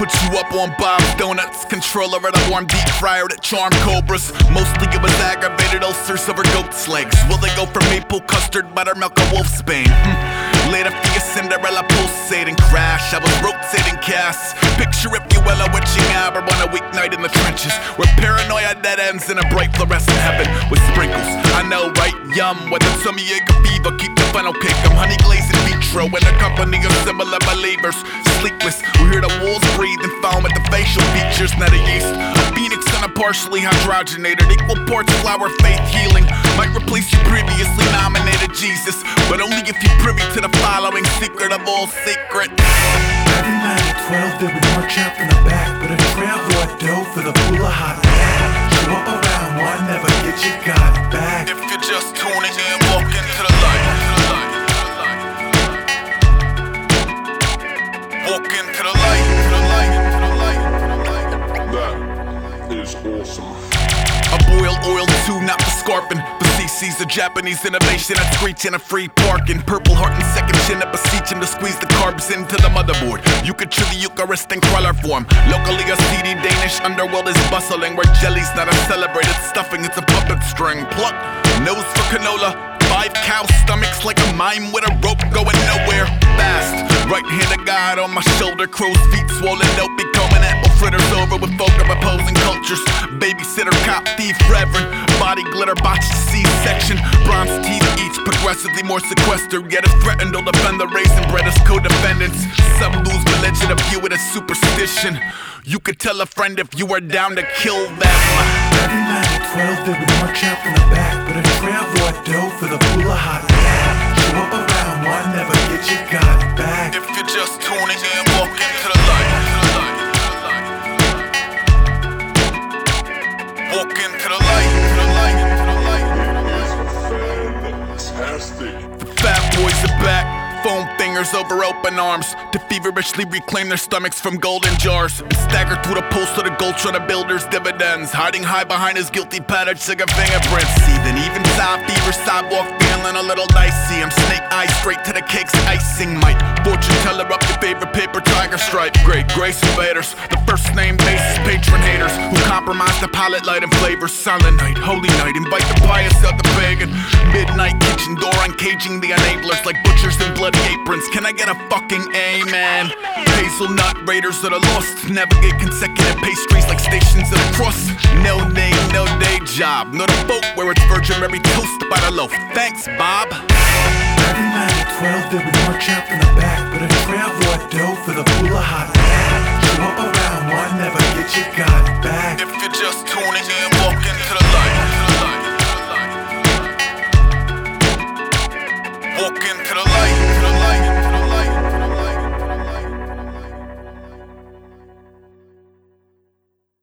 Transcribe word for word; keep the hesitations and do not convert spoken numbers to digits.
Put you up on Bob's Donuts, controller at a warm deep fryer that charm cobras. Mostly it was aggravated ulcers over goat's legs. Will they go for maple custard, buttermilk, or wolfsbane? Hm. Later for your Cinderella pulsating crash. I was rotating casts. Picture if you will a witching hour on a weeknight in the trenches, where paranoia dead ends in a bright fluorescent heaven with sprinkles. I know, right? Yum. Whether tummy ache or fever, keep the funnel cake. I'm honey glazed in vitro in the company of similar believers. Sleepless, we hear the wolves breathe and foam at the facial features. Not a yeast, a phoenix and a partially hydrogenated, equal parts flower, faith healing. Might replace your previously nominated Jesus, but only if you're privy to the following secret of all secrets. Every night at twelve they would march out from the back, but a trail Lord dough for the pool of hot air. Show up around one, never get your God back. If you're just tuning in, walk into the light. Walk into the light. That is awesome. A boiled oil too, not for scarping. But C C's a Japanese innovation at screech in a free parking. Purple heart and second chin to beseech him to squeeze the carbs into the motherboard. You could chew the Eucharist in crawler form. Locally a seedy Danish underworld is bustling, where jelly's not a celebrated stuffing, it's a puppet string. Pluck, nose for canola. Five cow stomachs like a mime with a rope going nowhere fast. Right hand of God on my shoulder, crow's feet swollen, dope becoming apple fritters over with folk of opposing cultures. Babysitter, cop, thief, reverend, body glitter, botched C-section, bronze teeth each progressively more sequestered, yet if threatened, they'll defend the raisin bread as co-defendants. Some lose religion, a view it as superstition. You could tell a friend if you were down to kill them. Every night at twelve they would march out from the back, but a trail Lord dough for the pool of hot air. Show up around one, never get your God back. If you're just tuning in, walk into the light. Walk into the light. Fantastic. The fat boys are back. Foam fingers over open arms to feverishly reclaim their stomachs from golden jars, and stagger through the pulse of the gulch of the builder's dividends, hiding high behind his guilty patterned sugar fingerprints. Seething even side fever, sidewalk feeling a little dicey. I'm snake eyes straight to the cake's icing. Might fortune teller up your favorite paper tiger stripe. Great grace invaders, the first name basis patron haters who compromise the palate light and flavors. Silent night, holy night, invite the pious out the pagan. Midnight kitchen door uncaging the enablers like butchers in bloody aprons. Can I get a fucking amen? Hazelnut raiders that are lost navigate consecutive pastries like stations of the cross. No name, no day job, not a boat where it's Virgin Mary toast by the loaf. Thanks, Bob. Every night at twelve they would march out from the back, but a trail Lord dough for the pool of hot air. Show up around one, never get your God